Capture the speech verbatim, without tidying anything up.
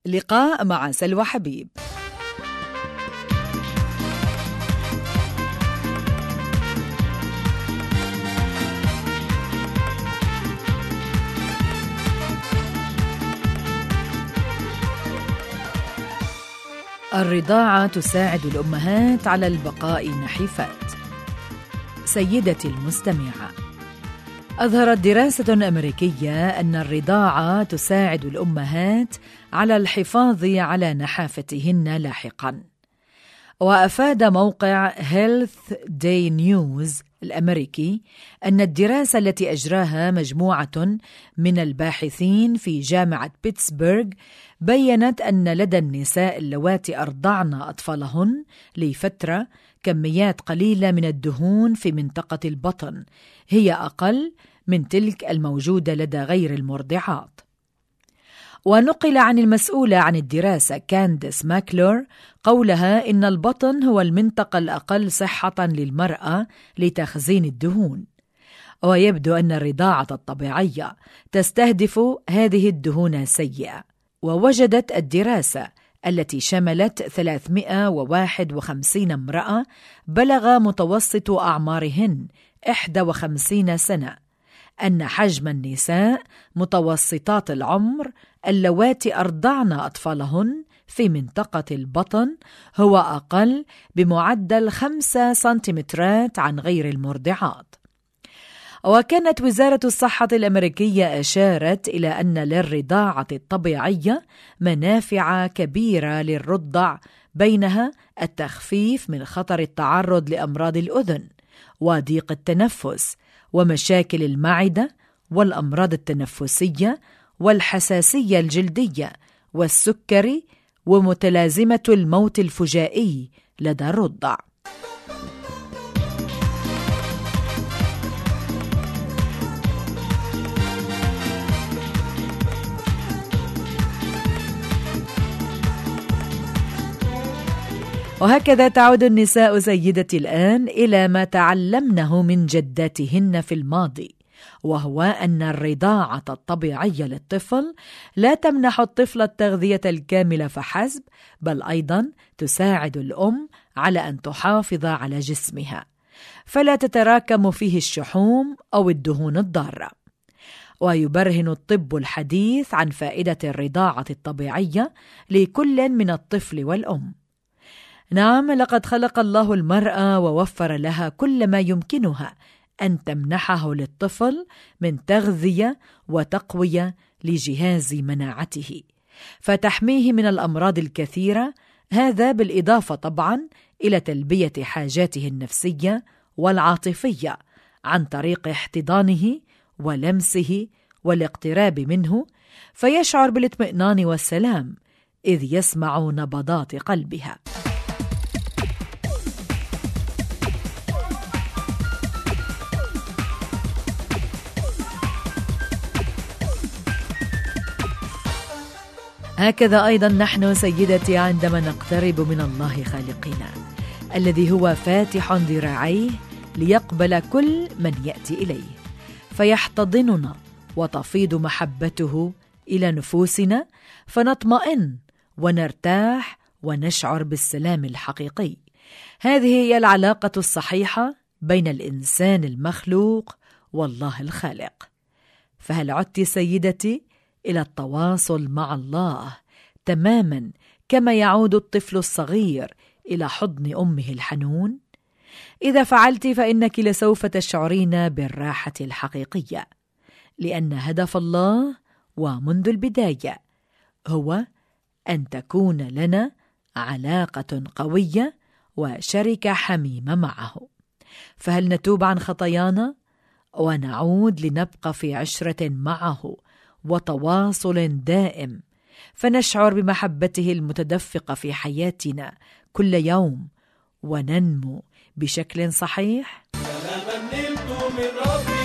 لقاء مع سلوى حبيب. الرضاعة تساعد الأمهات على البقاء نحيفات. سيدتي المستمعة، أظهرت دراسة أمريكية أن الرضاعة تساعد الأمهات على الحفاظ على نحافتهن لاحقاً. وأفاد موقع Health Day News الأمريكي أن الدراسة التي أجراها مجموعة من الباحثين في جامعة بيتسبرغ بيّنت أن لدى النساء اللواتي أرضعن أطفالهن لفترة كميات قليلة من الدهون في منطقة البطن هي أقل من تلك الموجودة لدى غير المرضعات. ونقل عن المسؤولة عن الدراسة كانديس ماكلور قولها إن البطن هو المنطقة الأقل صحة للمرأة لتخزين الدهون، ويبدو أن الرضاعة الطبيعية تستهدف هذه الدهون السيئة. ووجدت الدراسة التي شملت ثلاثمائة وواحد وخمسين امرأة بلغ متوسط أعمارهن إحدى وخمسين سنة أن حجم النساء متوسطات العمر اللواتي أرضعن أطفالهن في منطقة البطن هو أقل بمعدل خمسة سنتيمترات عن غير المرضعات. وكانت وزارة الصحة الأمريكية أشارت إلى أن للرضاعة الطبيعية منافع كبيرة للرضع، بينها التخفيف من خطر التعرض لأمراض الأذن وضيق التنفس ومشاكل المعدة والأمراض التنفسية والحساسية الجلدية والسكري ومتلازمة الموت الفجائي لدى الرضع. وهكذا تعود النساء سيدتي الآن إلى ما تعلمنه من جداتهن في الماضي، وهو أن الرضاعة الطبيعية للطفل لا تمنح الطفل التغذية الكاملة فحسب، بل أيضا تساعد الأم على أن تحافظ على جسمها فلا تتراكم فيه الشحوم أو الدهون الضارة. ويبرهن الطب الحديث عن فائدة الرضاعة الطبيعية لكل من الطفل والأم. نعم، لقد خلق الله المرأة ووفر لها كل ما يمكنها أن تمنحه للطفل من تغذية وتقوية لجهاز مناعته، فتحميه من الأمراض الكثيرة، هذا بالإضافة طبعا إلى تلبية حاجاته النفسية والعاطفية عن طريق احتضانه ولمسه والاقتراب منه، فيشعر بالاطمئنان والسلام إذ يسمع نبضات قلبها. هكذا أيضا نحن سيدتي عندما نقترب من الله خالقنا الذي هو فاتح ذراعيه ليقبل كل من يأتي إليه، فيحتضننا وتفيض محبته إلى نفوسنا، فنطمئن ونرتاح ونشعر بالسلام الحقيقي. هذه هي العلاقة الصحيحة بين الإنسان المخلوق والله الخالق. فهل عدت سيدتي إلى التواصل مع الله تماما كما يعود الطفل الصغير إلى حضن أمه الحنون؟ إذا فعلت فإنك لسوف تشعرين بالراحة الحقيقية، لأن هدف الله ومنذ البداية هو أن تكون لنا علاقة قوية وشركة حميمة معه. فهل نتوب عن خطايانا ونعود لنبقى في عشرة معه وتواصل دائم، فنشعر بمحبته المتدفقة في حياتنا كل يوم وننمو بشكل صحيح؟